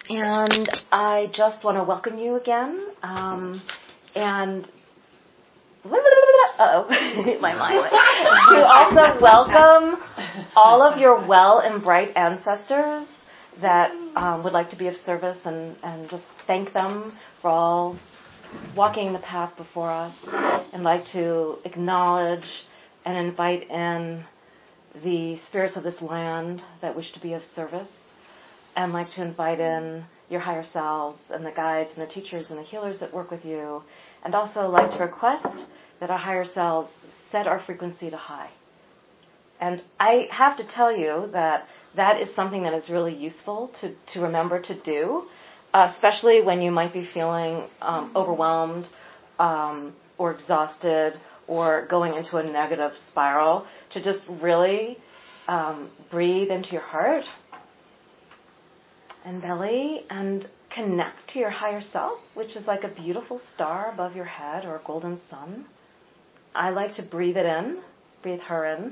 And I just want to welcome you again. And my mind went. To also welcome all of your well and bright ancestors that would like to be of service, and just thank them for all walking the path before us, and like to acknowledge and invite in the spirits of this land that wish to be of service, and like to invite in your higher selves and the guides and the teachers and the healers that work with you, and also like to request that our higher selves set our frequency to high. And I have to tell you that that is something that is really useful to remember to do, especially when you might be feeling overwhelmed or exhausted or going into a negative spiral, to just really breathe into your heart and belly and connect to your higher self, which is like a beautiful star above your head or a golden sun. I like to breathe it in, breathe her in,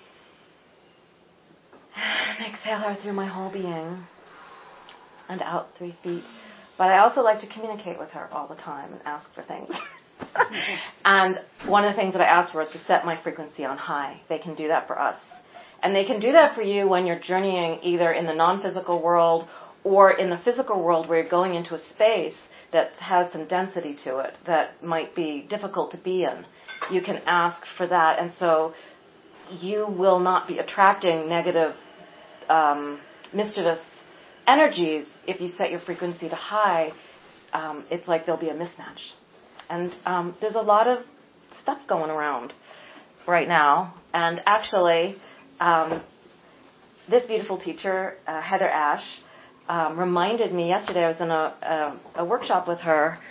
and exhale her through my whole being and out 3 feet. But I also like to communicate with her all the time and ask for things. And one of the things that I asked for is to set my frequency on high. They can do that for us. And they can do that for you when you're journeying either in the non-physical world or in the physical world, where you're going into a space that has some density to it that might be difficult to be in. You can ask for that, and so you will not be attracting negative, mischievous energies if you set your frequency to high. It's like there'll be a mismatch. And there's a lot of stuff going around right now. And actually, this beautiful teacher, Heather Ash, reminded me yesterday. I was in a workshop with her,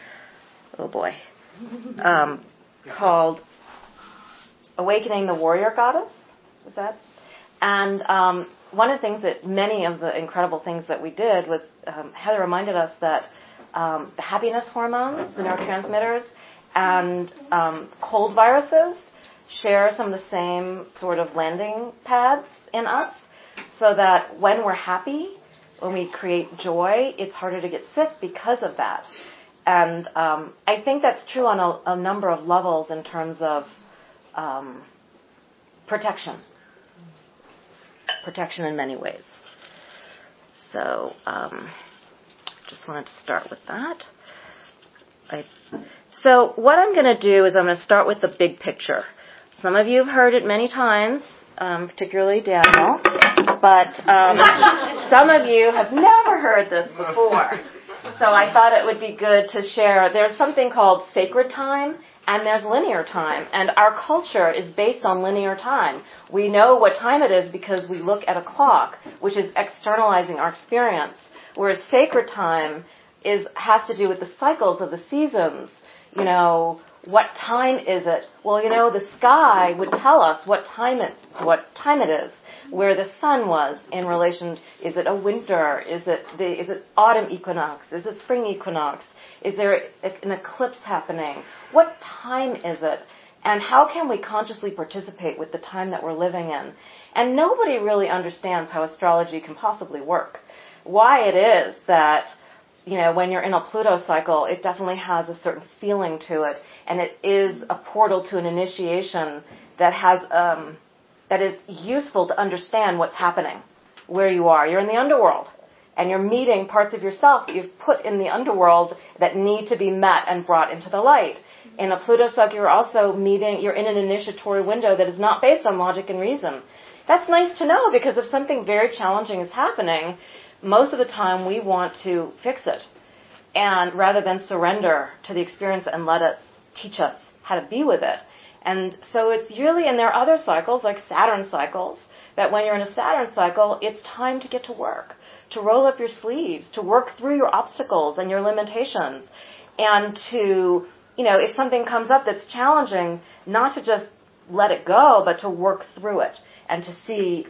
called Awakening the Warrior Goddess. Was that? And one of the things that many of the incredible things that we did was Heather reminded us that the happiness hormones, the neurotransmitters, and cold viruses share some of the same sort of landing pads in us, so that when we're happy, when we create joy, it's harder to get sick because of that. And I think that's true on a number of levels in terms of protection in many ways. So just wanted to start with that. So what I'm going to do is I'm going to start with the big picture. Some of you have heard it many times, particularly Daniel, but some of you have never heard this before. So I thought it would be good to share. There's something called sacred time, and there's linear time. And our culture is based on linear time. We know what time it is because we look at a clock, which is externalizing our experience. Whereas sacred time has to do with the cycles of the seasons. You know, what time is it? Well, the sky would tell us what time it is, where the sun was in relation. Is it a winter? Is it autumn equinox? Is it spring equinox? Is there an eclipse happening? What time is it? And how can we consciously participate with the time that we're living in? And nobody really understands how astrology can possibly work. Why it is that, when you're in a Pluto cycle, it definitely has a certain feeling to it, and it is a portal to an initiation that has that is useful to understand what's happening, where you are. You're in the underworld, and you're meeting parts of yourself that you've put in the underworld that need to be met and brought into the light. In a Pluto cycle, you're in an initiatory window that is not based on logic and reason. That's nice to know, because if something very challenging is happening, most of the time we want to fix it, and rather than surrender to the experience and let it teach us how to be with it. And so it's really, and there are other cycles, like Saturn cycles, that when you're in a Saturn cycle, it's time to get to work, to roll up your sleeves, to work through your obstacles and your limitations, and to, if something comes up that's challenging, not to just let it go, but to work through it and to see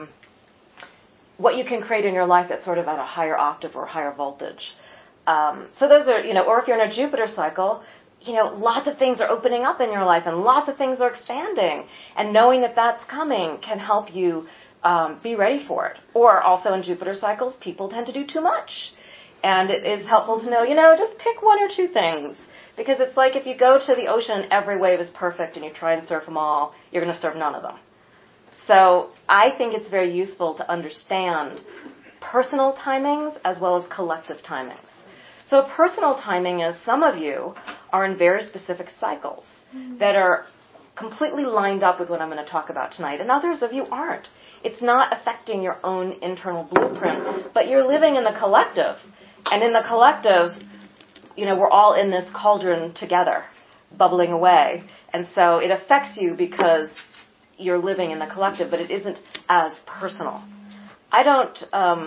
what you can create in your life that's sort of at a higher octave or higher voltage. So those are, or if you're in a Jupiter cycle, lots of things are opening up in your life and lots of things are expanding. And knowing that that's coming can help you be ready for it. Or also in Jupiter cycles, people tend to do too much. And it is helpful to know, just pick one or two things. Because it's like if you go to the ocean and every wave is perfect and you try and surf them all, you're going to surf none of them. So I think it's very useful to understand personal timings as well as collective timings. So personal timing is some of you are in very specific cycles that are completely lined up with what I'm going to talk about tonight, and others of you aren't. It's not affecting your own internal blueprint, but you're living in the collective. And in the collective, we're all in this cauldron together, bubbling away. And so it affects you because you're living in the collective, but it isn't as personal. I don't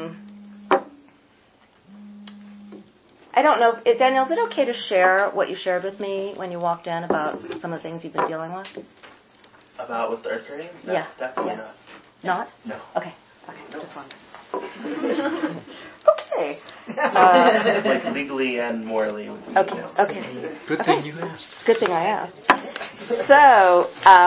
know, Danielle, is it okay to share what you shared with me when you walked in about some of the things you've been dealing with? About with the earth radiance? No, yeah. Definitely not. Not? No. Okay, just wondering. Okay. Like legally and morally. Okay. Good thing you asked. It's a good thing I asked. So,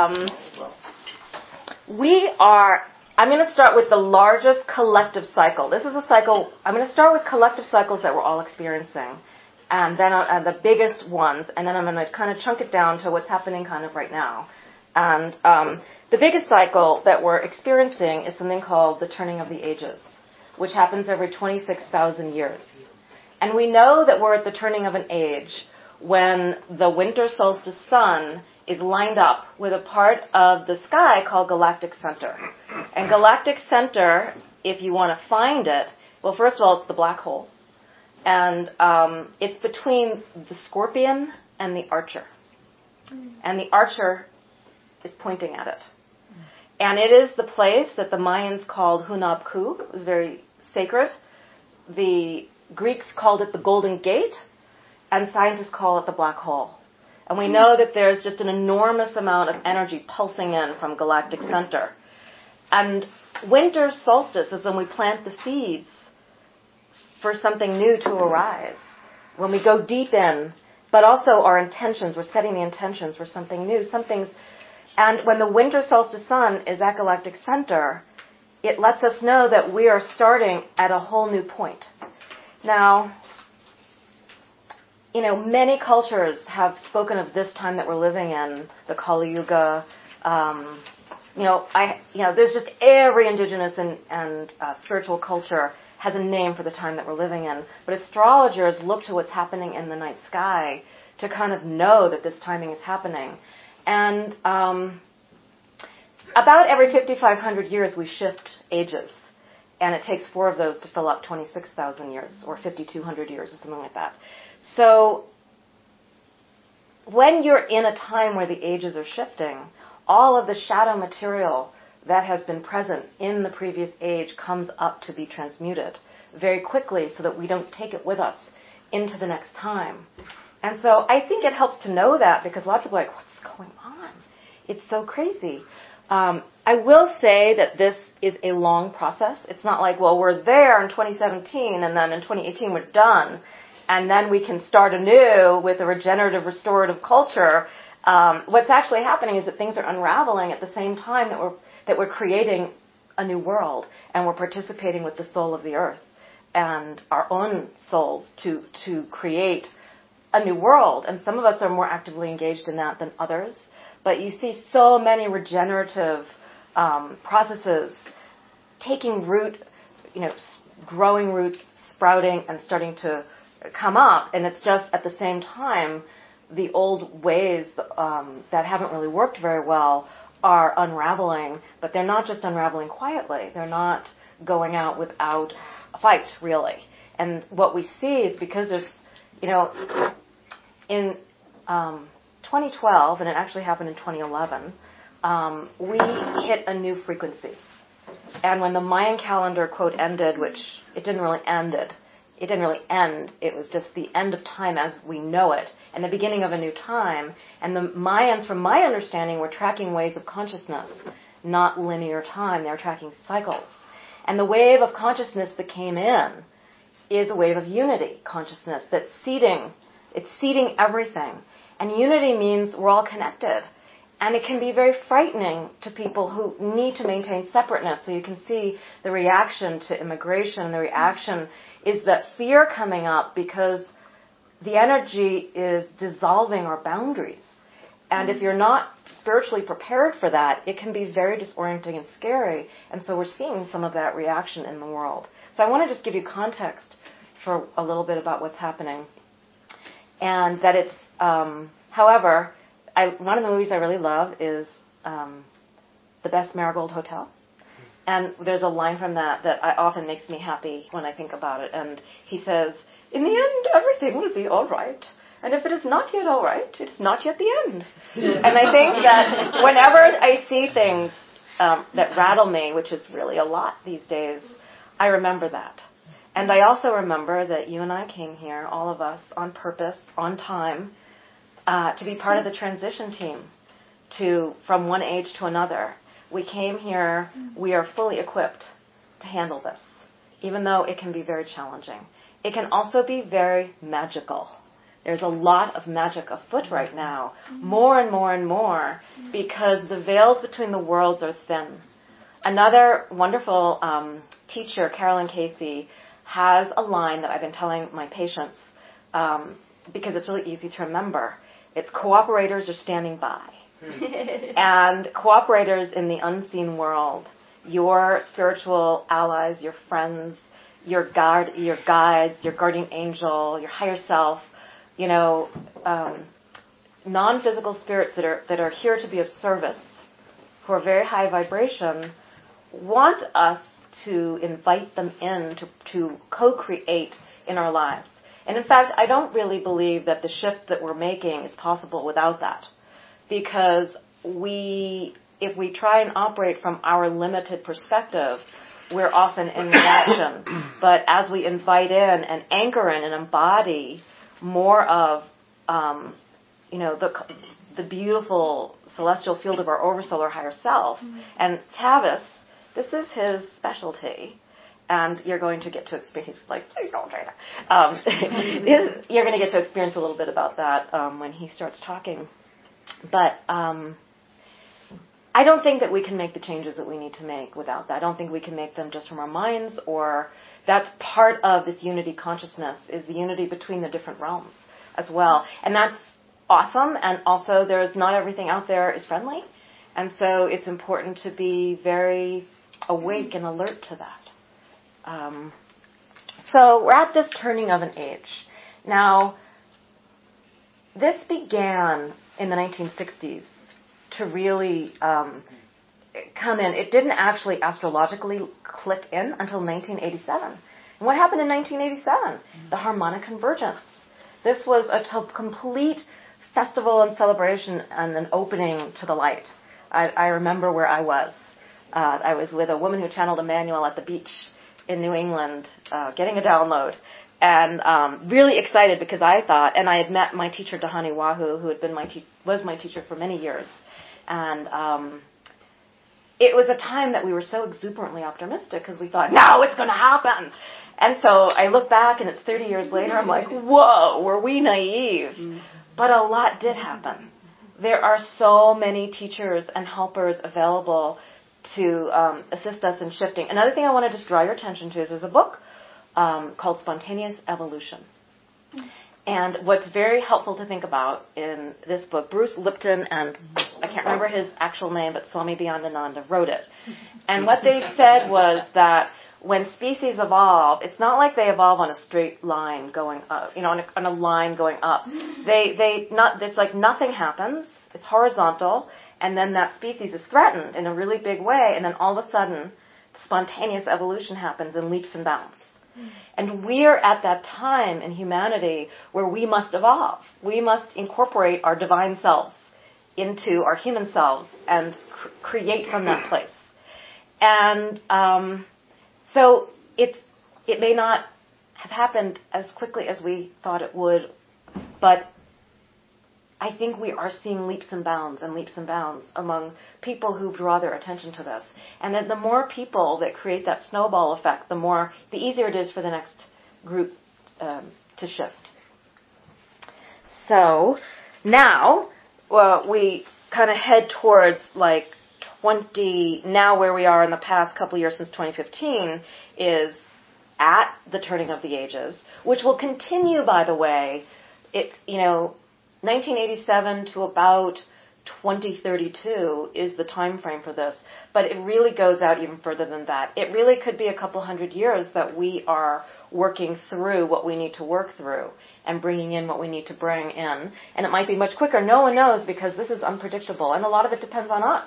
I'm going to start with the largest collective cycle. This is a cycle, I'm going to start with collective cycles that we're all experiencing, and then the biggest ones, and then I'm going to kind of chunk it down to what's happening kind of right now. And the biggest cycle that we're experiencing is something called the turning of the ages, which happens every 26,000 years. And we know that we're at the turning of an age when the winter solstice sun is lined up with a part of the sky called galactic center. And galactic center, if you want to find it, well, first of all, it's the black hole. And it's between the Scorpion and the Archer. And the Archer is pointing at it. And it is the place that the Mayans called Hunab Ku. It was very sacred. The Greeks called it the Golden Gate, and scientists call it the black hole. And we know that there's just an enormous amount of energy pulsing in from galactic center. And winter solstice is when we plant the seeds for something new to arise. When we go deep in, but also our intentions, we're setting the intentions for something new. And when the winter solstice sun is at galactic center, it lets us know that we are starting at a whole new point. Now, many cultures have spoken of this time that we're living in, the Kali Yuga. There's just every indigenous and spiritual culture has a name for the time that we're living in. But astrologers look to what's happening in the night sky to kind of know that this timing is happening. And about every 5,500 years, we shift ages. And it takes 4 of those to fill up 26,000 years, or 5,200 years, or something like that. So when you're in a time where the ages are shifting, all of the shadow material that has been present in the previous age comes up to be transmuted very quickly so that we don't take it with us into the next time. And so I think it helps to know that because a lot of people are like, what's going on? It's so crazy. I will say that this is a long process. It's not like, well, we're there in 2017 and then in 2018 we're done. And then we can start anew with a regenerative, restorative culture. What's actually happening is that things are unraveling at the same time that we're creating a new world, and we're participating with the soul of the earth and our own souls to create a new world. And some of us are more actively engaged in that than others. But you see so many regenerative processes taking root, growing roots, sprouting, and starting to come up. And it's just at the same time, the old ways that haven't really worked very well are unraveling. But they're not just unraveling quietly. They're not going out without a fight, really. And what we see is because there's, in 2012, and it actually happened in 2011, we hit a new frequency. And when the Mayan calendar, quote, ended, which it didn't really end, it was just the end of time as we know it, and the beginning of a new time. And the Mayans, from my understanding, were tracking waves of consciousness, not linear time. They were tracking cycles. And the wave of consciousness that came in is a wave of unity consciousness that's seeding. It's seeding everything. And unity means we're all connected. And it can be very frightening to people who need to maintain separateness. So you can see the reaction to immigration, the reaction is that fear coming up because the energy is dissolving our boundaries. And if you're not spiritually prepared for that, it can be very disorienting and scary. And so we're seeing some of that reaction in the world. So I want to just give you context for a little bit about what's happening. And that it's, however, one of the movies I really love is The Best Marigold Hotel. And there's a line from that often makes me happy when I think about it. And he says, in the end, everything will be all right. And if it is not yet all right, it is not yet the end. And I think that whenever I see things that rattle me, which is really a lot these days, I remember that. And I also remember that you and I came here, all of us, on purpose, on time, to be part of the transition team from one age to another. We came here, we are fully equipped to handle this, even though it can be very challenging. It can also be very magical. There's a lot of magic afoot right now, more and more and more, because the veils between the worlds are thin. Another wonderful teacher, Carolyn Casey, has a line that I've been telling my patients because it's really easy to remember. It's cooperators are standing by. And cooperators in the unseen world, your spiritual allies, your friends, your guides, your guardian angel, your higher self, non-physical spirits that are here to be of service, who are very high vibration, want us to invite them in to co-create in our lives. And in fact, I don't really believe that the shift that we're making is possible without that. Because if we try and operate from our limited perspective, we're often in reaction. But as we invite in and anchor in and embody more of, the beautiful celestial field of our oversoul or higher self, and Tavis, this is his specialty, and you're going to get to experience, please don't say that. You're going to get to experience a little bit about that when he starts talking. But I don't think that we can make the changes that we need to make without that. I don't think we can make them just from our minds, or that's part of this unity consciousness, is the unity between the different realms as well. And that's awesome, and also there's not everything out there is friendly, and so it's important to be very awake and alert to that. So we're at this turning of an age. Now, this began in the 1960s to really come in. It didn't actually astrologically click in until 1987. And what happened in 1987? The harmonic convergence. This was a complete festival and celebration and an opening to the light. I remember where I was. I was with a woman who channeled Emmanuel at the beach in New England, getting a download. And really excited because I thought, and I had met my teacher, Dahani Wahu, who had been was my teacher for many years. And it was a time that we were so exuberantly optimistic because we thought, no, it's going to happen. And so I look back and it's 30 years later, I'm like, whoa, were we naive? But a lot did happen. There are so many teachers and helpers available to assist us in shifting. Another thing I want to just draw your attention to is there's a book called Spontaneous Evolution. And what's very helpful to think about in this book, Bruce Lipton and I can't remember his actual name, but Swami Bhayandananda wrote it. And what they said was that when species evolve, it's not like they evolve on a straight line going up, on a line going up. It's like nothing happens. It's horizontal, and then that species is threatened in a really big way, and then all of a sudden, spontaneous evolution happens in leaps and bounds. And we're at that time in humanity where we must evolve. We must incorporate our divine selves into our human selves and create from that place. And so it may not have happened as quickly as we thought it would, but I think we are seeing leaps and bounds among people who draw their attention to this. And then the more people that create that snowball effect, the easier it is for the next group to shift. So now we kind of head towards now where we are in the past couple of years since 2015 is at the turning of the ages, which will continue, by the way. 1987 to about 2032 is the time frame for this, but it really goes out even further than that. It really could be a couple hundred years that we are working through what we need to work through and bringing in what we need to bring in. And it might be much quicker. No one knows, because this is unpredictable, and a lot of it depends on us.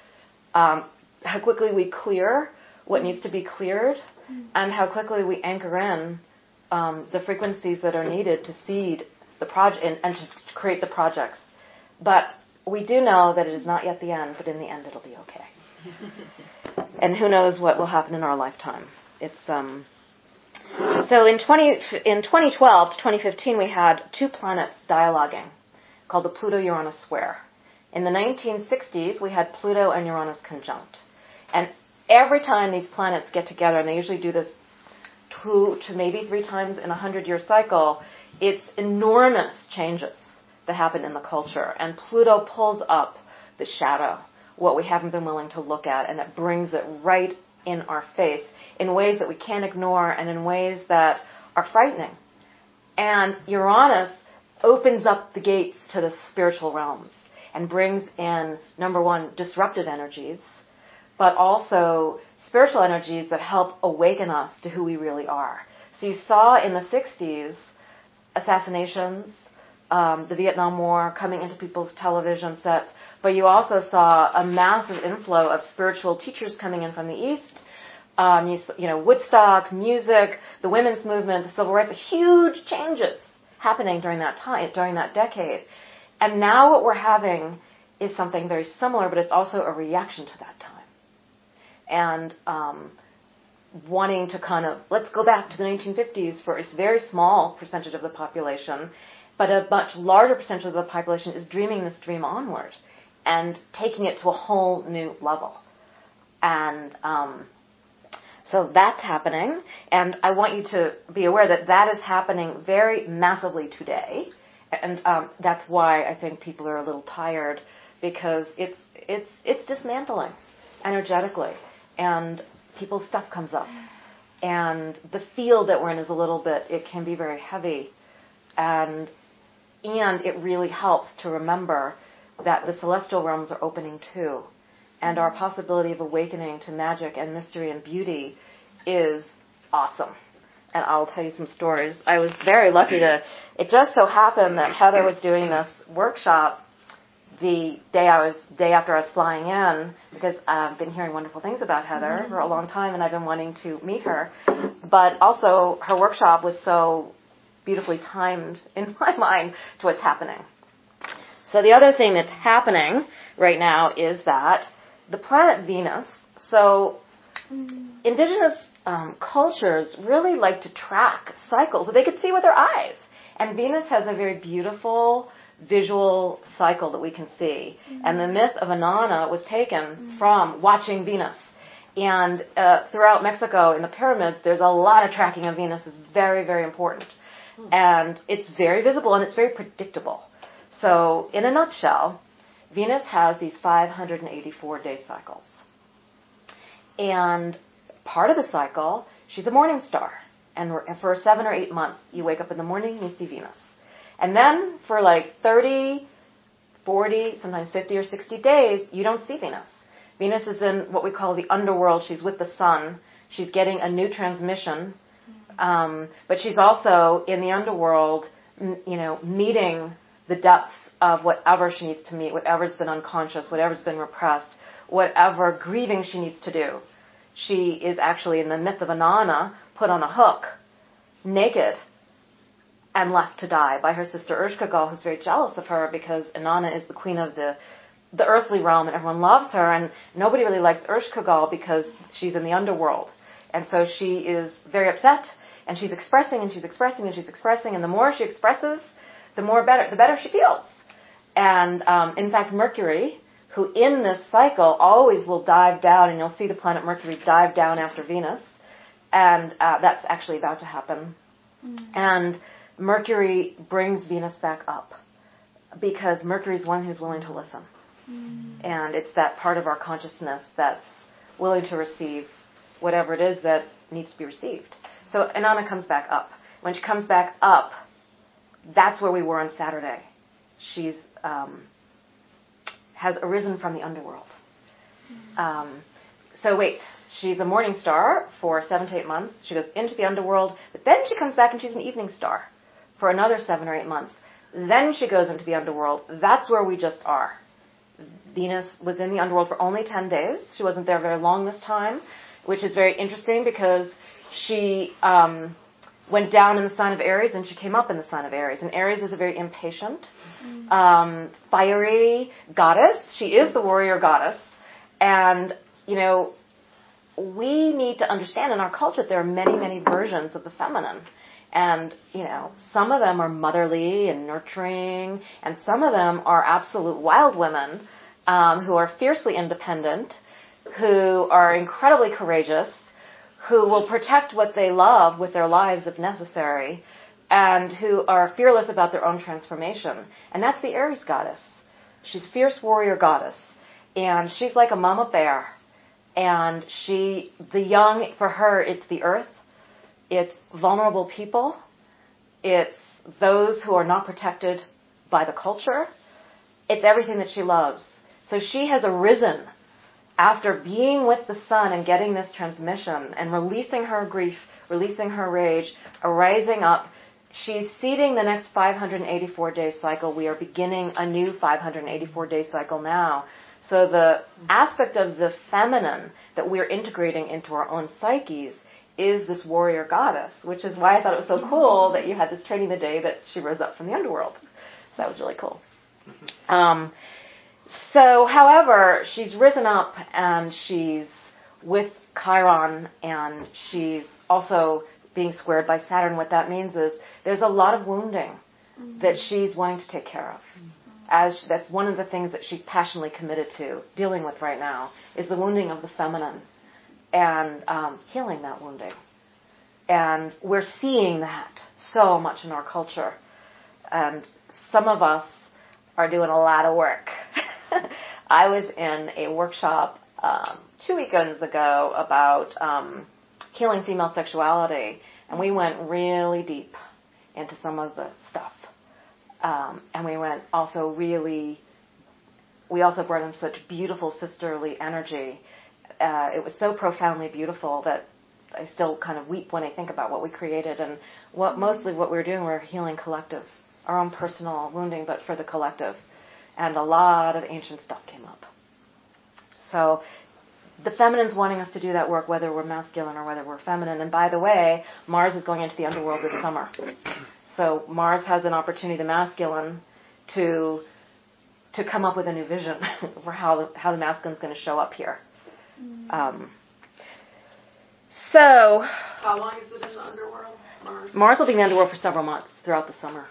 How quickly we clear what needs to be cleared, and how quickly we anchor in the frequencies that are needed to seed the project and to create the projects. But we do know that it is not yet the end, but in the end it'll be okay. And who knows what will happen in our lifetime. It's so in 2012 to 2015 we had two planets dialoguing called the Pluto-Uranus square. In the 1960s we had Pluto and Uranus conjunct. And every time these planets get together, and they usually do this 2 to maybe 3 times in a 100-year cycle, it's enormous changes that happen in the culture. And Pluto pulls up the shadow, what we haven't been willing to look at, and it brings it right in our face in ways that we can't ignore and in ways that are frightening. And Uranus opens up the gates to the spiritual realms and brings in, number one, disruptive energies, but also spiritual energies that help awaken us to who we really are. So you saw in the 60s assassinations, the Vietnam War coming into people's television sets, but you also saw a massive inflow of spiritual teachers coming in from the East. Woodstock, music, the women's movement, the civil rights, huge changes happening during that time, during that decade. And now what we're having is something very similar, but it's also a reaction to that time. And wanting to let's go back to the 1950s for a very small percentage of the population, but a much larger percentage of the population is dreaming this dream onward and taking it to a whole new level. And so that's happening, and I want you to be aware that that is happening very massively today, and that's why I think people are a little tired, because it's dismantling energetically, and people's stuff comes up, and the field that we're in is it can be very heavy, and it really helps to remember that the celestial realms are opening too. And our possibility of awakening to magic and mystery and beauty is awesome. And I'll tell you some stories. I was very lucky it just so happened that Heather was doing this workshop the day after I was flying in, because I've been hearing wonderful things about Heather for a long time, and I've been wanting to meet her. But also, her workshop was so beautifully timed in my mind to what's happening. So the other thing that's happening right now is that the planet Venus, so indigenous cultures really like to track cycles that they could see with their eyes. And Venus has a very beautiful visual cycle that we can see. And the myth of Inanna was taken from watching Venus. And throughout Mexico, in the pyramids, there's a lot of tracking of Venus. It's very, very important. And it's very visible and it's very predictable. So in a nutshell, Venus has these 584-day cycles. And part of the cycle, she's a morning star. And for 7 or 8 months, you wake up in the morning and you see Venus. And then for 30, 40, sometimes 50 or 60 days, you don't see Venus. Venus is in what we call the underworld. She's with the sun. She's getting a new transmission. But she's also in the underworld, meeting the depths of whatever she needs to meet, whatever's been unconscious, whatever's been repressed, whatever grieving she needs to do. She is actually, in the myth of Inanna, put on a hook, naked, and left to die by her sister Ereshkigal, who's very jealous of her because Inanna is the queen of the earthly realm and everyone loves her, and nobody really likes Ereshkigal because she's in the underworld. And so she is very upset, and she's expressing, and she's expressing, and she's expressing, and the more she expresses, the better she feels. And in fact, Mercury, who in this cycle always will dive down, and you'll see the planet Mercury dive down after Venus, and that's actually about to happen. And Mercury brings Venus back up, because Mercury's one who's willing to listen. And it's that part of our consciousness that's willing to receive whatever it is that needs to be received. So Inanna comes back up. When she comes back up, that's where we were on Saturday. She's has arisen from the underworld. So wait, she's a morning star for 7 to 8 months. She goes into the underworld, but then she comes back and she's an evening star for another 7 or 8 months. Then she goes into the underworld. That's where we just are. Venus was in the underworld for only 10 days. She wasn't there very long this time, which is very interesting because she went down in the sign of Aries and she came up in the sign of Aries. And Aries is a very impatient, fiery goddess. She is the warrior goddess. And, we need to understand in our culture that there are many, many versions of the feminine. And, some of them are motherly and nurturing, and some of them are absolute wild women who are fiercely independent, who are incredibly courageous, who will protect what they love with their lives if necessary, and who are fearless about their own transformation. And that's the Aries goddess. She's a fierce warrior goddess, and she's like a mama bear. And the young, for her, it's the earth. It's vulnerable people. It's those who are not protected by the culture. It's everything that she loves. So she has arisen after being with the sun and getting this transmission and releasing her grief, releasing her rage, arising up. She's seeding the next 584-day cycle. We are beginning a new 584-day cycle now. So the aspect of the feminine that we're integrating into our own psyches is this warrior goddess, which is why I thought it was so cool that you had this training the day that she rose up from the underworld. So that was really cool. So, however, she's risen up and she's with Chiron and she's also being squared by Saturn. What that means is there's a lot of wounding that she's wanting to take care of. That's one of the things that she's passionately committed to dealing with right now is the wounding of the feminine and healing that wounding. And we're seeing that so much in our culture. And some of us are doing a lot of work. I was in a workshop 2 weekends ago about healing female sexuality, and we went really deep into some of the stuff. And we went also we also brought in such beautiful sisterly energy. It was so profoundly beautiful that I still kind of weep when I think about what we created and mostly what we were doing. We were healing collective, our own personal wounding, but for the collective. And a lot of ancient stuff came up. So the feminine's wanting us to do that work, whether we're masculine or whether we're feminine. And by the way, Mars is going into the underworld this summer. So Mars has an opportunity, the masculine, to come up with a new vision for how the masculine's going to show up here. So how long is it in the underworld, Mars? Mars will be in the underworld for several months throughout the summer.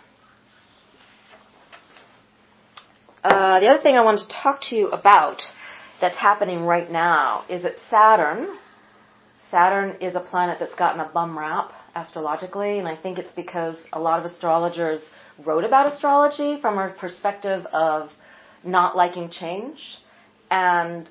The other thing I wanted to talk to you about that's happening right now is that Saturn is a planet that's gotten a bum rap astrologically, and I think it's because a lot of astrologers wrote about astrology from a perspective of not liking change and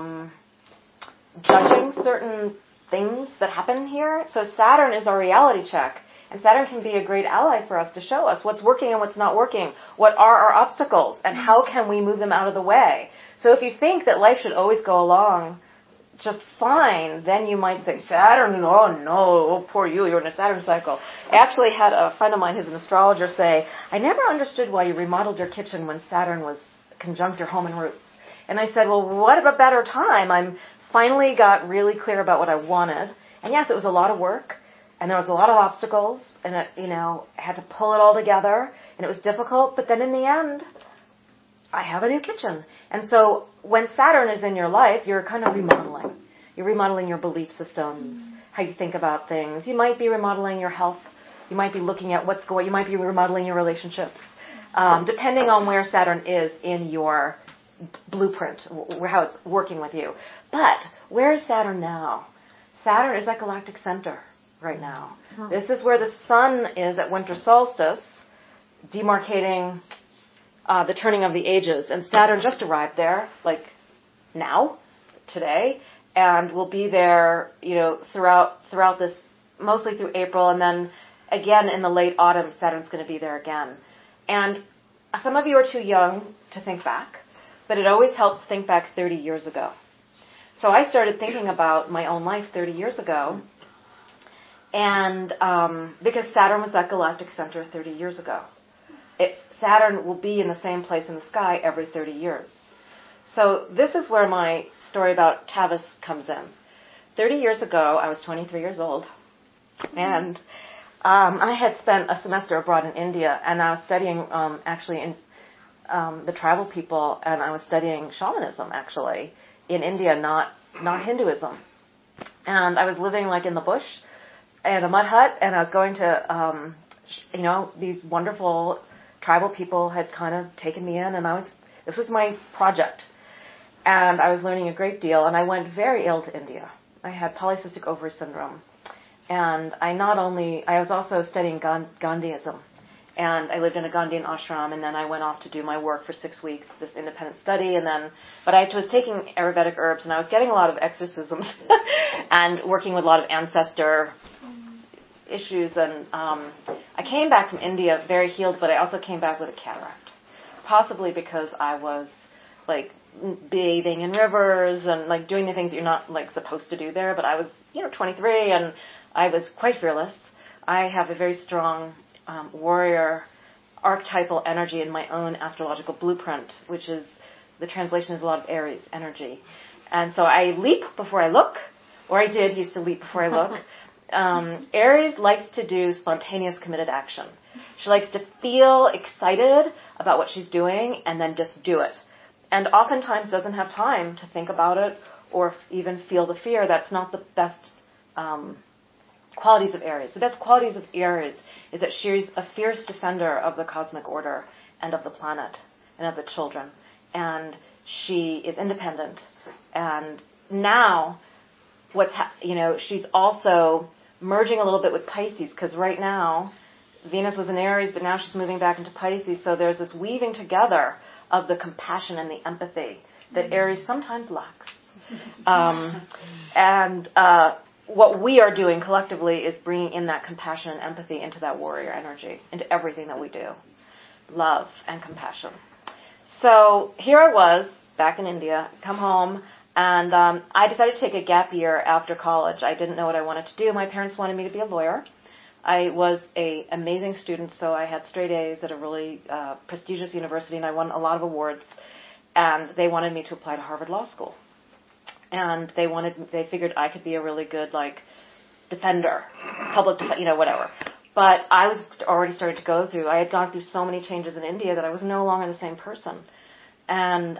judging certain things that happen here. So Saturn is our reality check. And Saturn can be a great ally for us to show us what's working and what's not working, what are our obstacles, and how can we move them out of the way. So if you think that life should always go along just fine, then you might think, Saturn, oh no, oh poor you're in a Saturn cycle. I actually had a friend of mine who's an astrologer say, I never understood why you remodeled your kitchen when Saturn was conjunct your home and roots. And I said, well, what a better time. I finally got really clear about what I wanted. And yes, it was a lot of work. And there was a lot of obstacles, and I had to pull it all together, and it was difficult. But then in the end, I have a new kitchen. And so when Saturn is in your life, you're kind of remodeling. You're remodeling your belief systems, how you think about things. You might be remodeling your health. You might be looking at you might be remodeling your relationships, depending on where Saturn is in your blueprint, how it's working with you. But where is Saturn now? Saturn is at galactic center right now. This is where the sun is at winter solstice, demarcating the turning of the ages. And Saturn just arrived there, like now, today, and will be there, throughout this mostly through April, and then again in the late autumn, Saturn's going to be there again. And some of you are too young to think back, but it always helps to think back 30 years ago. So I started thinking about my own life 30 years ago, and because Saturn was that galactic center 30 years ago. Saturn will be in the same place in the sky every 30 years. So this is where my story about Tavis comes in. 30 years ago, I was 23 years old, and I had spent a semester abroad in India, and I was studying actually in the tribal people, and I was studying shamanism actually in India, not Hinduism. And I was living like in the bush in a mud hut, and I was going to these wonderful tribal people had kind of taken me in, and this was my project. And I was learning a great deal, and I went very ill to India. I had polycystic ovary syndrome. And I was also studying Gandhiism. And I lived in a Gandhian ashram, and then I went off to do my work for 6 weeks, this independent study, but I was taking Ayurvedic herbs, and I was getting a lot of exorcisms and working with a lot of ancestor issues, and I came back from India very healed, but I also came back with a cataract, possibly because I was like bathing in rivers and like doing the things that you're not like supposed to do there. But I was 23, and I was quite fearless. I have a very strong warrior archetypal energy in my own astrological blueprint, which is the translation is a lot of Aries energy, and so I leap before I look, or I used to leap before I look. Aries likes to do spontaneous committed action. She likes to feel excited about what she's doing and then just do it. And oftentimes doesn't have time to think about it or even feel the fear. That's not the best qualities of Aries. The best qualities of Aries is that she's a fierce defender of the cosmic order and of the planet and of the children. And she is independent. And now she's also merging a little bit with Pisces, because right now Venus was in Aries, but now she's moving back into Pisces. So there's this weaving together of the compassion and the empathy that Aries sometimes lacks. And what we are doing collectively is bringing in that compassion and empathy into that warrior energy, into everything that we do. Love and compassion. So here I was, back in India, come home, and I decided to take a gap year after college. I didn't know what I wanted to do. My parents wanted me to be a lawyer. I was an amazing student, so I had straight A's at a really prestigious university, and I won a lot of awards. And they wanted me to apply to Harvard Law School. And they figured I could be a really good, defender, whatever. But I was already starting to go through, I had gone through so many changes in India that I was no longer the same person. And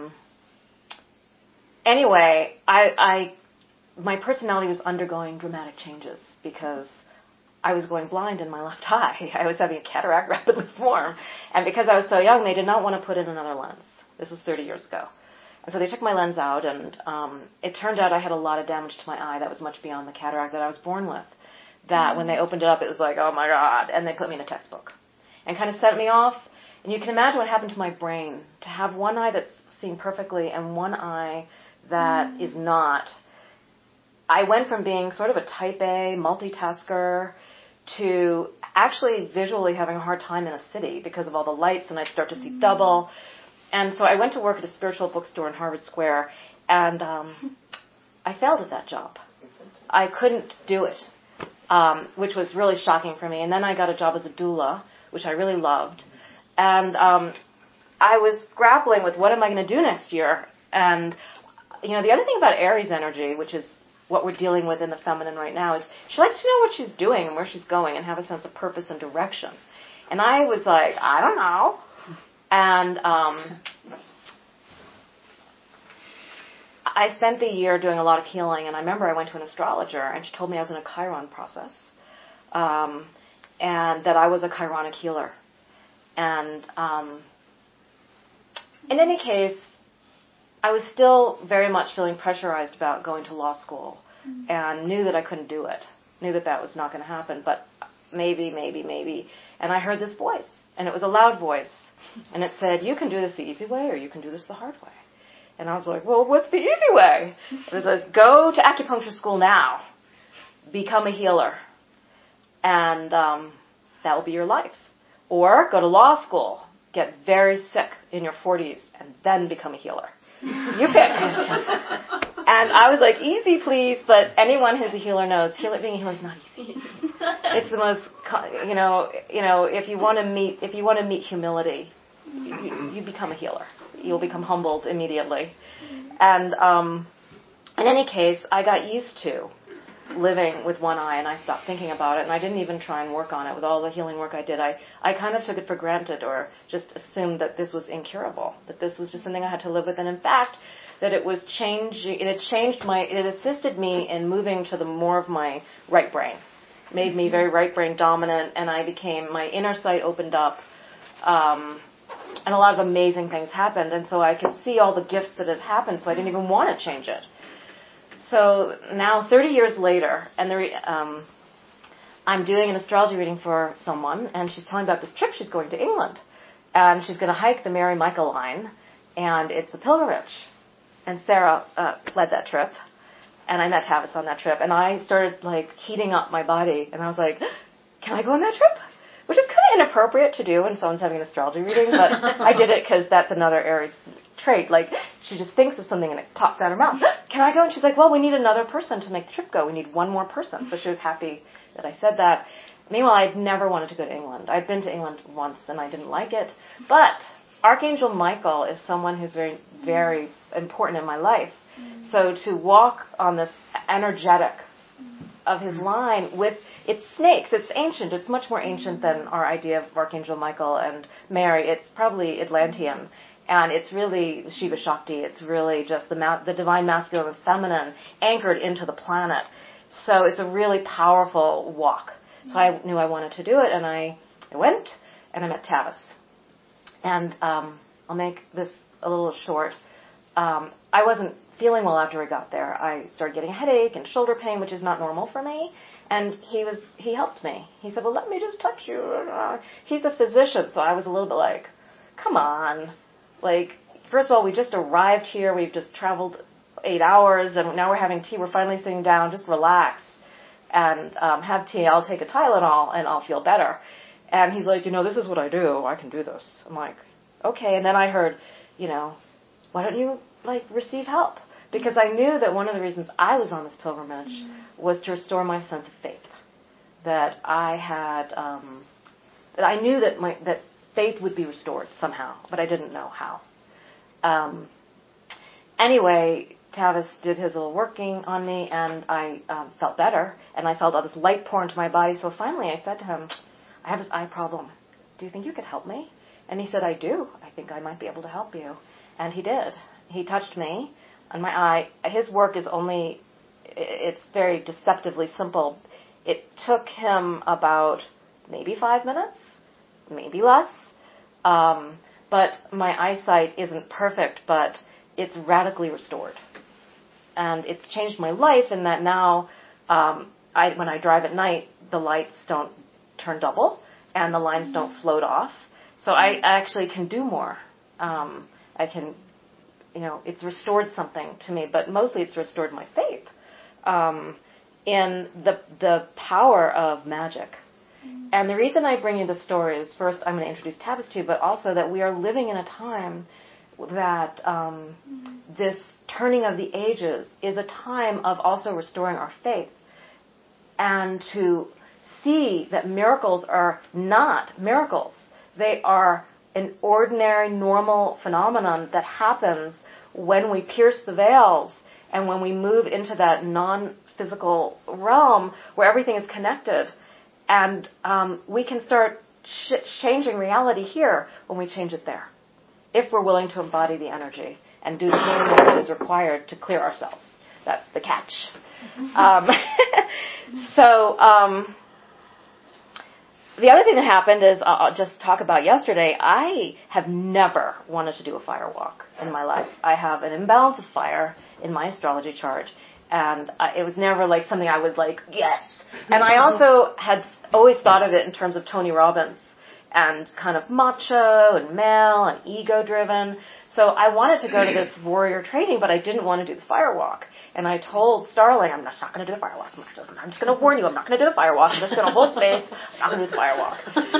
anyway, my personality was undergoing dramatic changes because I was going blind in my left eye. I was having a cataract rapidly form. And because I was so young, they did not want to put in another lens. This was 30 years ago. And so they took my lens out, and it turned out I had a lot of damage to my eye that was much beyond the cataract that I was born with. That when they opened it up, it was like, oh my God. And they put me in a textbook and kind of set me off. And you can imagine what happened to my brain to have one eye that's seeing perfectly and one eye that is not. I went from being sort of a type A multitasker to actually visually having a hard time in a city because of all the lights, and I'd start to see double. And so I went to work at a spiritual bookstore in Harvard Square, and I failed at that job. I couldn't do it, which was really shocking for me. And then I got a job as a doula, which I really loved. And I was grappling with what am I going to do next year. And, the other thing about Aries energy, which is what we're dealing with in the feminine right now, is she likes to know what she's doing and where she's going and have a sense of purpose and direction. And I was like, I don't know. And I spent the year doing a lot of healing, and I remember I went to an astrologer, and she told me I was in a Chiron process, and that I was a Chironic healer. And in any case, I was still very much feeling pressurized about going to law school, and knew that I couldn't do it, knew that that was not going to happen, but maybe. And I heard this voice, and it was a loud voice. And it said, you can do this the easy way or you can do this the hard way. And I was like, well, what's the easy way? It was like, go to acupuncture school now. Become a healer. and that will be your life. Or go to law school, get very sick in your 40s, and then become a healer. You pick. And I was like, easy, please. But anyone who's a healer knows being a healer is not easy. It's the most, if you want to meet humility, you become a healer. You'll become humbled immediately. And in any case, I got used to living with one eye, and I stopped thinking about it, and I didn't even try and work on it. With all the healing work I did, I kind of took it for granted, or just assumed that this was incurable, that this was just something I had to live with. And in fact, that it was changing. It assisted me in moving to the more of my right brain, made me very right brain dominant, and my inner sight opened up, and a lot of amazing things happened. And so I could see all the gifts that had happened, so I didn't even want to change it. So now, 30 years later, and I'm doing an astrology reading for someone, and she's telling about this trip she's going to England, and she's going to hike the Mary Michael line, and it's a pilgrimage. And Sarah led that trip, and I met Tavis on that trip, and I started heating up my body, and I was like, can I go on that trip? Which is kind of inappropriate to do when someone's having an astrology reading, but I did it because that's another Aries trait. She just thinks of something and it pops out of her mouth. Can I go? And she's like, well, we need another person to make the trip go. We need one more person. So she was happy that I said that. Meanwhile, I'd never wanted to go to England. I'd been to England once and I didn't like it. But Archangel Michael is someone who's very, very important in my life. So to walk on this energetic of his line it's snakes, it's ancient, it's much more ancient than our idea of Archangel Michael and Mary. It's probably Atlantean, and it's really Shiva Shakti. It's really just the divine masculine and feminine anchored into the planet. So it's a really powerful walk. So I knew I wanted to do it, and I went, and I met Tavis. And I'll make this a little short. I wasn't feeling well after I got there. I started getting a headache and shoulder pain, which is not normal for me. And he helped me. He said, well, let me just touch you. He's a physician, so I was a little bit like, come on. First of all, we just arrived here. We've just traveled 8 hours, and now we're having tea. We're finally sitting down. Just relax and have tea. I'll take a Tylenol, and I'll feel better. And he's like, this is what I do. I can do this. I'm like, okay. And then I heard, why don't you, receive help? Because I knew that one of the reasons I was on this pilgrimage was to restore my sense of faith. That I had, that I knew that faith would be restored somehow, but I didn't know how. Anyway, Tavis did his little working on me, and I felt better, and I felt all this light pour into my body. So finally I said to him, I have this eye problem. Do you think you could help me? And he said, I do. I think I might be able to help you. And he did. He touched me on my eye. His work is it's very deceptively simple. It took him about maybe 5 minutes, maybe less. But my eyesight isn't perfect, but it's radically restored. And it's changed my life in that now, when I drive at night, the lights don't turn double and the lines don't float off. So I actually can do more. I can, it's restored something to me, but mostly it's restored my faith in the power of magic. And the reason I bring you the story is, first, I'm going to introduce Tavis to you, but also that we are living in a time that this turning of the ages is a time of also restoring our faith, and to see that miracles are not miracles. They are an ordinary, normal phenomenon that happens when we pierce the veils and when we move into that non-physical realm where everything is connected. And we can start changing reality here when we change it there, if we're willing to embody the energy and do the healing that is required to clear ourselves. That's the catch. The other thing that happened is, I'll just talk about yesterday, I have never wanted to do a fire walk in my life. I have an imbalance of fire in my astrology chart, and it was never something I was yes. And I also had always thought of it in terms of Tony Robbins and kind of macho and male and ego-driven. So I wanted to go to this warrior training, but I didn't want to do the fire walk. And I told Starling, I'm not going to do the fire walk. I'm just going to warn you, I'm not going to do the fire walk. I'm just going to hold space. I'm not going to do the fire walk.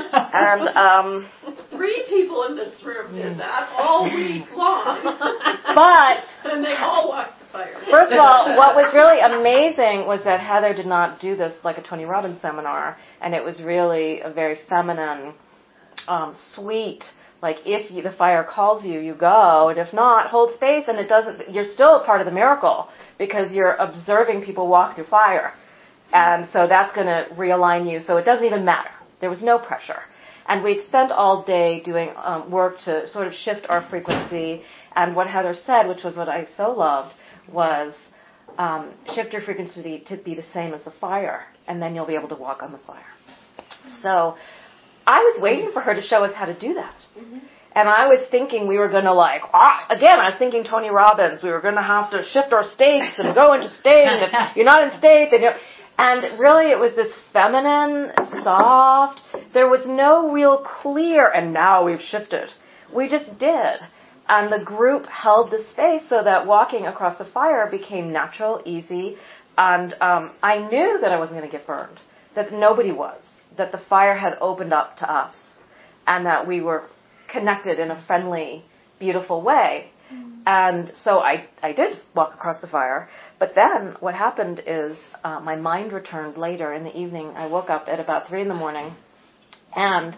And 3 people in this room did that all week long. But And they all walked the fire. first of all, what was really amazing was that Heather did not do this like a Tony Robbins seminar, and it was really a very feminine, sweet. Like if the fire calls you, you go, and if not, hold space. And it doesn't. You're still a part of the miracle because you're observing people walk through fire, and so that's going to realign you. So it doesn't even matter. There was no pressure, and we'd spent all day doing work to sort of shift our frequency. And what Heather said, which was what I so loved, was shift your frequency to be the same as the fire, and then you'll be able to walk on the fire. So I was waiting for her to show us how to do that. Mm-hmm. And I was thinking we were going to again, I was thinking Tony Robbins. We were going to have to shift our states and go into state, and if you're not in state, then you're... And really it was this feminine, soft, there was no real clear, and now we've shifted. We just did. And the group held the space so that walking across the fire became natural, easy, and I knew that I wasn't going to get burned, that nobody was, that the fire had opened up to us, and that we were connected in a friendly, beautiful way. And so I did walk across the fire. But then what happened is my mind returned later in the evening. I woke up at about 3 a.m, and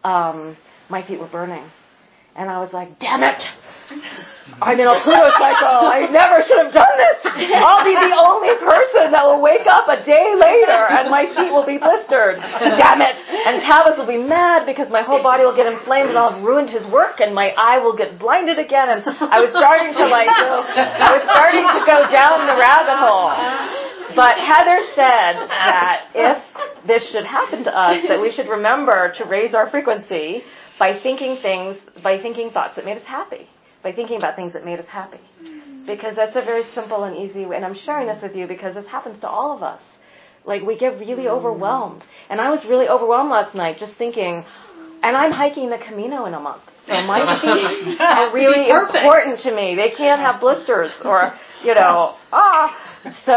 my feet were burning. And I was like, damn it! I'm in a Pluto cycle. I never should have done this. I'll be the only person that will wake up a day later and my feet will be blistered. Damn it! And Tavis will be mad because my whole body will get inflamed and I'll have ruined his work and my eye will get blinded again. And I was starting to go down the rabbit hole. But Heather said that if this should happen to us, that we should remember to raise our frequency by thinking thoughts that made us happy, by thinking about things that made us happy. Because that's a very simple and easy way, and I'm sharing this with you because this happens to all of us. Like, we get really overwhelmed. And I was really overwhelmed last night just thinking, and I'm hiking the Camino in a month, so my feet are really important to me. They can't have blisters or, So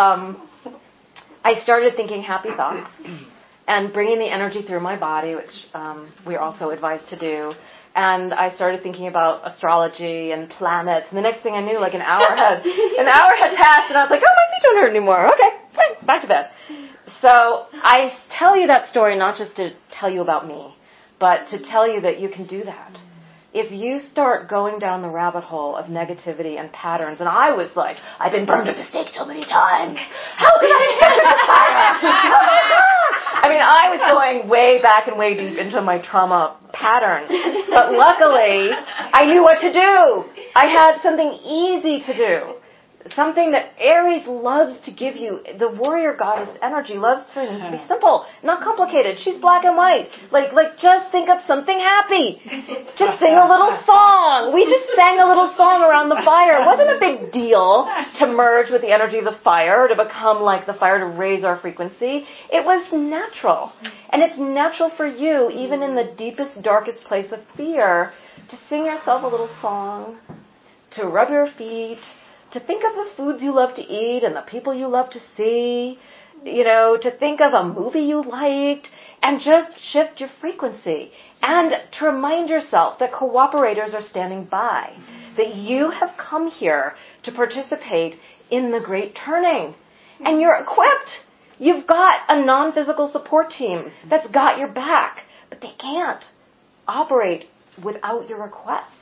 I started thinking happy thoughts and bringing the energy through my body, which we're also advised to do. And I started thinking about astrology and planets. And the next thing I knew, like an hour had passed, and I was like, oh, my feet don't hurt anymore. Okay, fine, back to bed. So I tell you that story not just to tell you about me, but to tell you that you can do that. If you start going down the rabbit hole of negativity and patterns, and I was like, I've been burned at the stake so many times. How could I stand the fire? Oh my God! I mean, I was going way back and way deep into my trauma pattern. But luckily, I knew what to do. I had something easy to do. Something that Aries loves to give you. The warrior goddess energy loves for things to be simple, not complicated. She's black and white. Like just think of something happy. Just sing a little song. We just sang a little song around the fire. It wasn't a big deal to merge with the energy of the fire, to become like the fire, to raise our frequency. It was natural. And it's natural for you, even in the deepest, darkest place of fear, to sing yourself a little song, to rub your feet, to think of the foods you love to eat and the people you love to see, to think of a movie you liked, and just shift your frequency. And to remind yourself that cooperators are standing by, that you have come here to participate in the great turning. And you're equipped. You've got a non-physical support team that's got your back, but they can't operate without your request.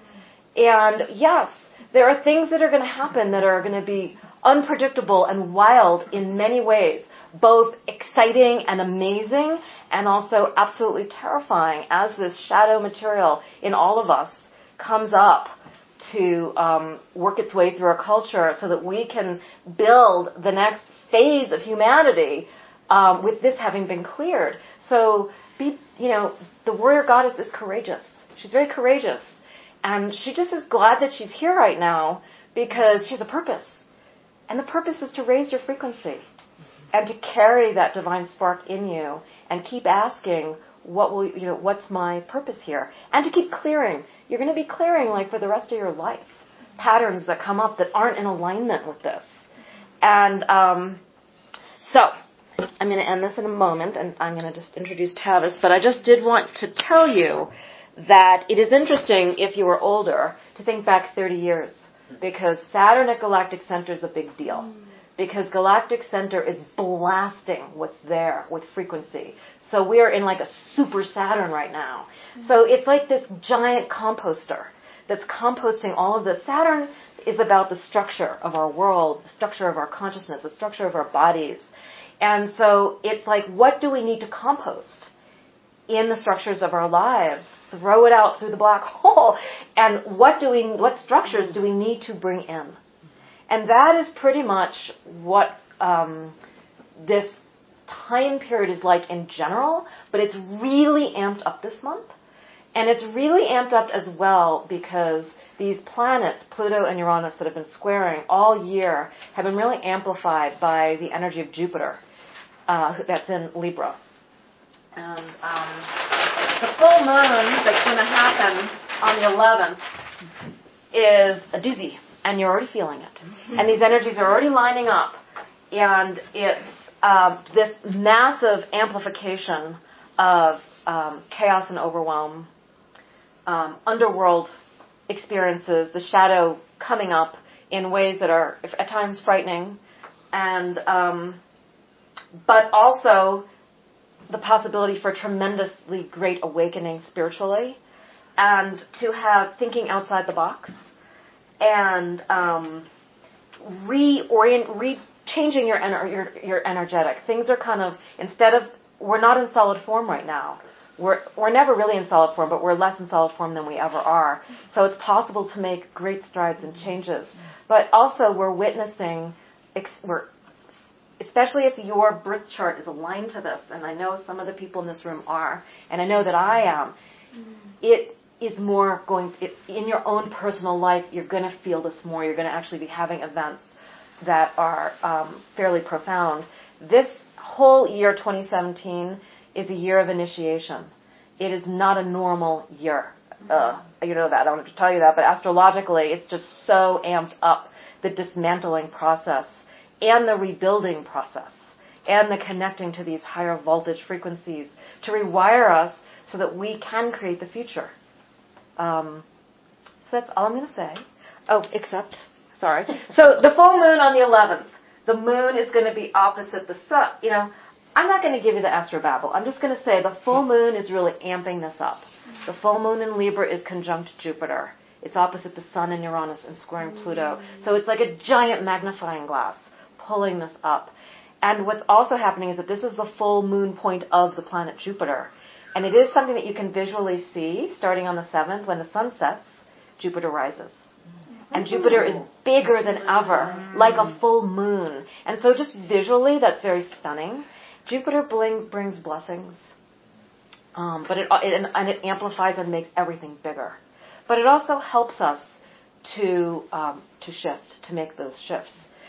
And yes, there are things that are going to happen that are going to be unpredictable and wild in many ways, both exciting and amazing, and also absolutely terrifying as this shadow material in all of us comes up to work its way through our culture so that we can build the next phase of humanity with this having been cleared. So, the warrior goddess is courageous. She's very courageous. And she just is glad that she's here right now because she has a purpose. And the purpose is to raise your frequency and to carry that divine spark in you and keep asking, what's my purpose here? And to keep clearing. You're going to be clearing like for the rest of your life patterns that come up that aren't in alignment with this. And so I'm going to end this in a moment, and I'm going to just introduce Tavis, but I just did want to tell you that it is interesting, if you were older, to think back 30 years, because Saturn at galactic center is a big deal, because galactic center is blasting what's there with frequency. So we are in like a super Saturn right now. So it's like this giant composter that's composting all of this. Saturn is about the structure of our world, the structure of our consciousness, the structure of our bodies. And so it's like, what do we need to compost in the structures of our lives? Throw it out through the black hole. And what structures do we need to bring in? And that is pretty much what this time period is like in general, but it's really amped up this month. And it's really amped up as well because these planets, Pluto and Uranus, that have been squaring all year have been really amplified by the energy of Jupiter that's in Libra. And the full moon that's going to happen on the 11th is a doozy, and you're already feeling it. And these energies are already lining up, and it's this massive amplification of chaos and overwhelm, underworld experiences, the shadow coming up in ways that are at times frightening, and but also the possibility for tremendously great awakening spiritually, and to have thinking outside the box, and changing your energetic. Things are kind of, we're not in solid form right now. We're never really in solid form, but we're less in solid form than we ever are. So it's possible to make great strides and changes. But also we're witnessing, especially if your birth chart is aligned to this, and I know some of the people in this room are, and I know that I am, it is more in your own personal life, you're going to feel this more. You're going to actually be having events that are fairly profound. This whole year, 2017, is a year of initiation. It is not a normal year. You know that. I don't have to tell you that, but astrologically, it's just so amped up, the dismantling process and the rebuilding process and the connecting to these higher voltage frequencies to rewire us so that we can create the future. So that's all I'm going to say. So the full moon on the 11th, the moon is going to be opposite the sun. You know, I'm not going to give you the astrobabble. I'm just going to say the full moon is really amping this up. The full moon in Libra is conjunct Jupiter. It's opposite the sun in Uranus and squaring Pluto. So it's like a giant magnifying glass pulling this up. And what's also happening is that this is the full moon point of the planet Jupiter. And it is something that you can visually see starting on the 7th. When the sun sets, Jupiter rises. And Jupiter is bigger than ever, like a full moon. And so just visually, that's very stunning. Jupiter brings blessings, but it amplifies and makes everything bigger. But it also helps us to shift, to make those shifts.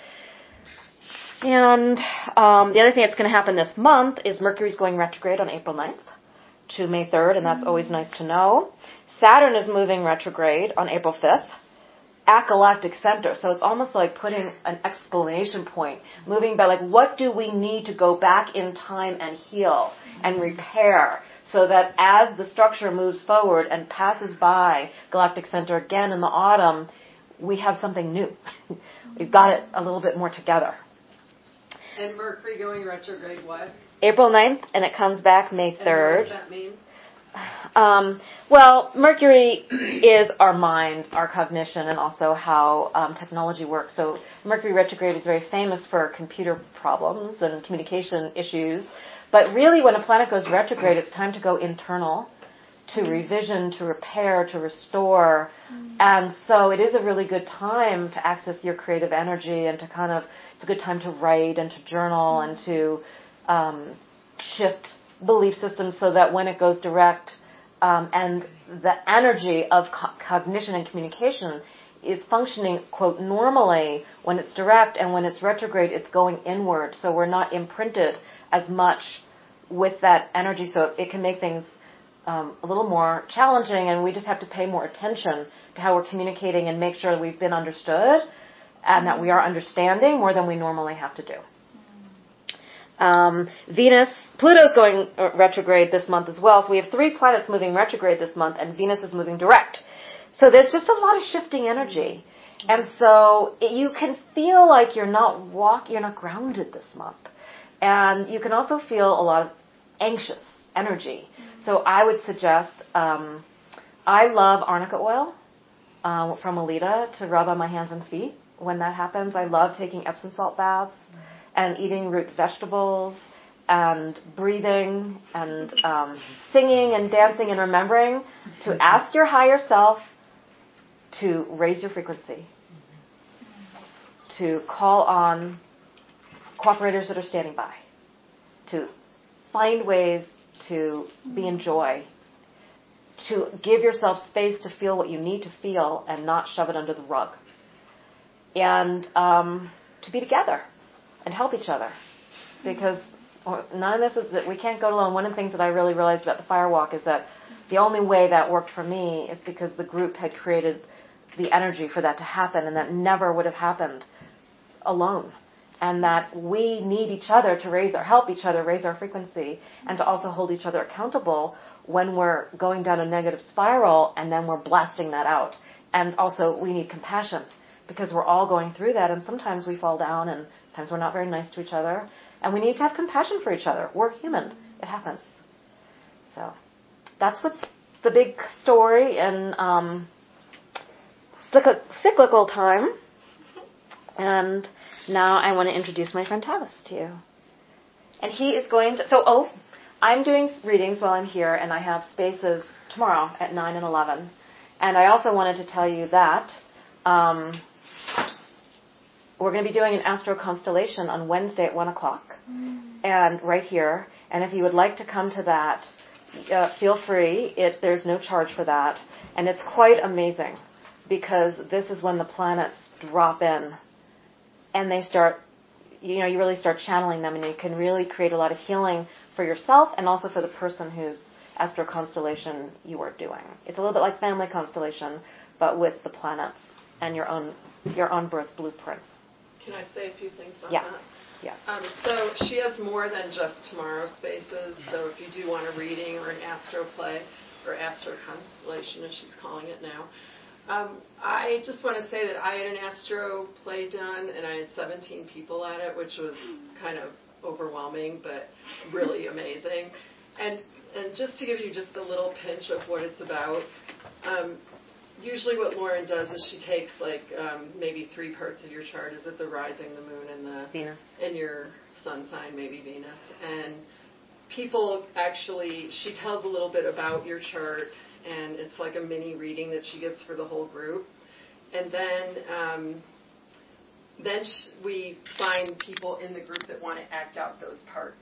And the other thing that's going to happen this month is Mercury's going retrograde on April 9th to May 3rd, and that's always nice to know. Saturn is moving retrograde on April 5th. At galactic center, so it's almost like putting an exclamation point, moving by like, what do we need to go back in time and heal and repair so that as the structure moves forward and passes by galactic center again in the autumn, we have something new. We've got it a little bit more together. And Mercury going retrograde what? April 9th, and it comes back May 3rd. And what does that mean? Well, Mercury is our mind, our cognition, and also how technology works. So Mercury retrograde is very famous for computer problems and communication issues. But really, when a planet goes retrograde, it's time to go internal, to revision, to repair, to restore. And so it is a really good time to access your creative energy and to it's a good time to write and to journal and to shift belief systems so that when it goes direct, and the energy of cognition and communication is functioning, quote, normally when it's direct, and when it's retrograde, it's going inward. So we're not imprinted as much with that energy, so it can make things a little more challenging, and we just have to pay more attention to how we're communicating and make sure we've been understood and that we are understanding more than we normally have to do. Pluto's going retrograde this month as well, so we have 3 planets moving retrograde this month, and Venus is moving direct. So there's just a lot of shifting energy. And so you can feel like you're not grounded this month. And you can also feel a lot of anxious energy. So I would suggest, I love arnica oil from Alita to rub on my hands and feet when that happens. I love taking Epsom salt baths and eating root vegetables and breathing and singing and dancing and remembering to ask your higher self to raise your frequency, to call on cooperators that are standing by, to find ways to be in joy, to give yourself space to feel what you need to feel and not shove it under the rug, and to be together and help each other, because none of this is that we can't go alone. One of the things that I really realized about the fire walk is that the only way that worked for me is because the group had created the energy for that to happen, and that never would have happened alone. And that we need each other to help each other raise our frequency, and to also hold each other accountable when we're going down a negative spiral and then we're blasting that out. And also we need compassion, because we're all going through that, and sometimes we fall down and sometimes we're not very nice to each other, and we need to have compassion for each other. We're human. It happens. So that's what's the big story in cyclical time. And now I want to introduce my friend Tavis to you. And he is going to... I'm doing readings while I'm here, and I have spaces tomorrow at 9 and 11. And I also wanted to tell you that we're going to be doing an astro constellation on Wednesday at 1 o'clock, and right here. And if you would like to come to that, feel free. There's no charge for that. And it's quite amazing, because this is when the planets drop in, and they start, you really start channeling them, and you can really create a lot of healing for yourself and also for the person whose astro constellation you are doing. It's a little bit like family constellation, but with the planets and your own birth blueprint. Can I say a few things about that? Yeah. So she has more than just tomorrow spaces. So if you do want a reading or an astro play or astro constellation, as she's calling it now, I just want to say that I had an astro play done, and I had 17 people at it, which was kind of overwhelming, but really amazing. And just to give you just a little pinch of what it's about, usually what Lauren does is she takes maybe 3 parts of your chart. Is it the rising, the moon, and the Venus, and your sun sign, maybe Venus. And people actually, she tells a little bit about your chart, and it's like a mini reading that she gives for the whole group. And then we find people in the group that want to act out those parts.